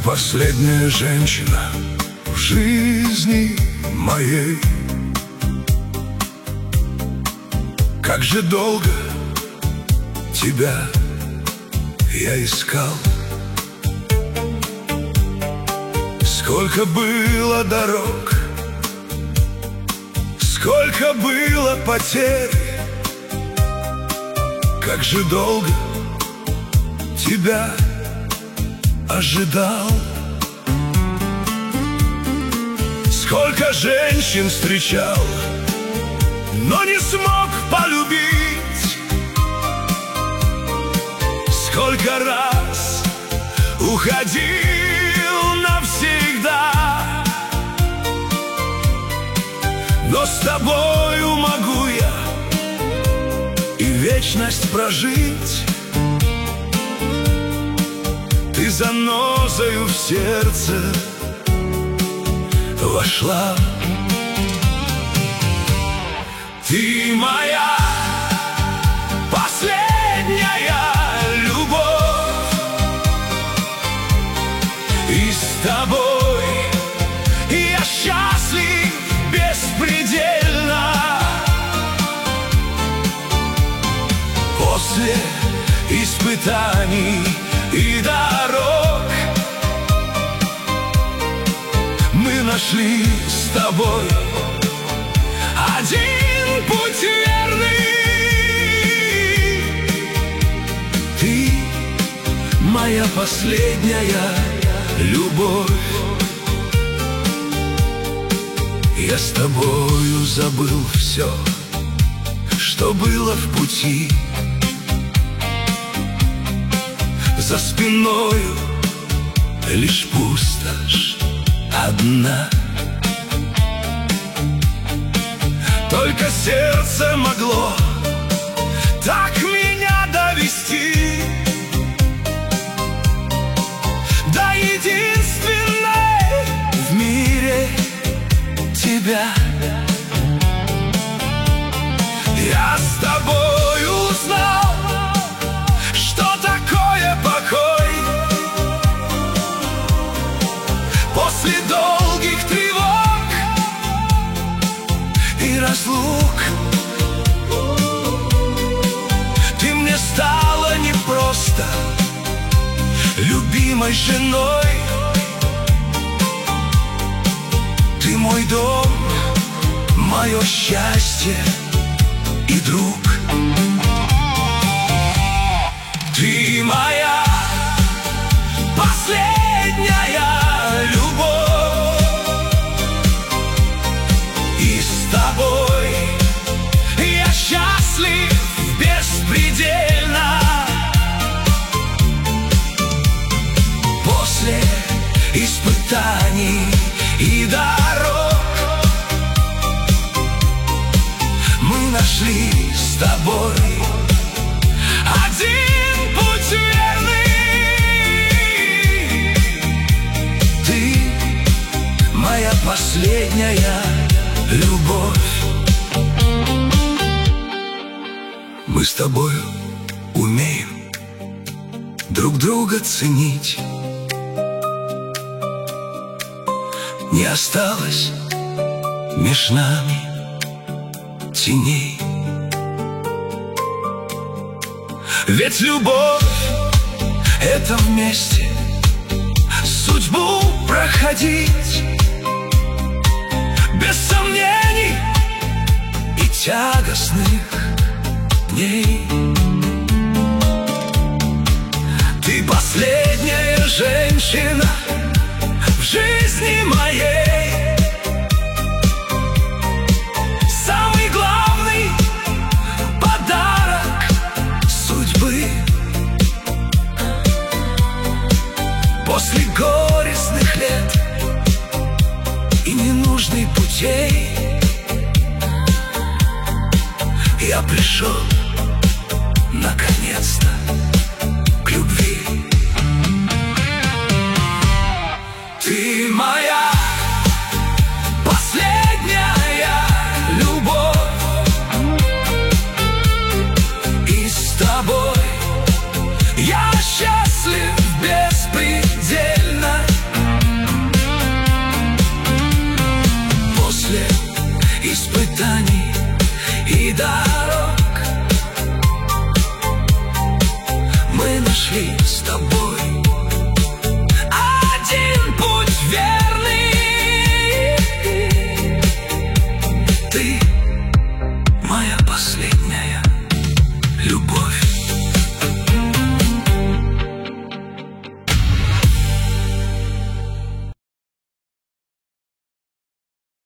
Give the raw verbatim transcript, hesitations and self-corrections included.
последняя женщина в жизни моей. Как же долго тебя я искал, сколько было дорог, сколько было потерь. Как же долго тебя ожидал, сколько женщин встречал, но не смог полюбить. Сколько раз уходил навсегда, но с тобою могу я и вечность прожить. Ты занозою в сердце вошла. Ты моя последняя любовь, и с тобой я счастлив беспредельно. После испытаний и дорог мы нашли с тобой один путь верный. Ты моя последняя любовь. Я с тобою забыл все, что было в пути. За спиною лишь пустошь одна. Только сердце могло так меня довести до единственной в мире тебя. Я с тобой узнал, что такое покой после долгих тревог и разлук. Ты мне стала не просто любимой женой, ты мой дом, мое счастье и друг. Ты моя последняя любовь, и с тобой я счастлив беспредельно. После испытаний и дорог мы нашли с тобой один путь верный. Ты моя последняя любовь. Мы с тобою умеем друг друга ценить. Не осталось меж нами теней. Ведь любовь — это вместе судьбу проходить, без сомнений и тягостных дней. Ты последняя женщина в жизни моей, самый главный подарок судьбы. После горестных лет и ненужных путей я пришел наконец-то к любви. Ты моя последняя любовь, и с тобой я счастлив беспредельно. расстояний и дорог мы нашли с тобой один путь верный. Ты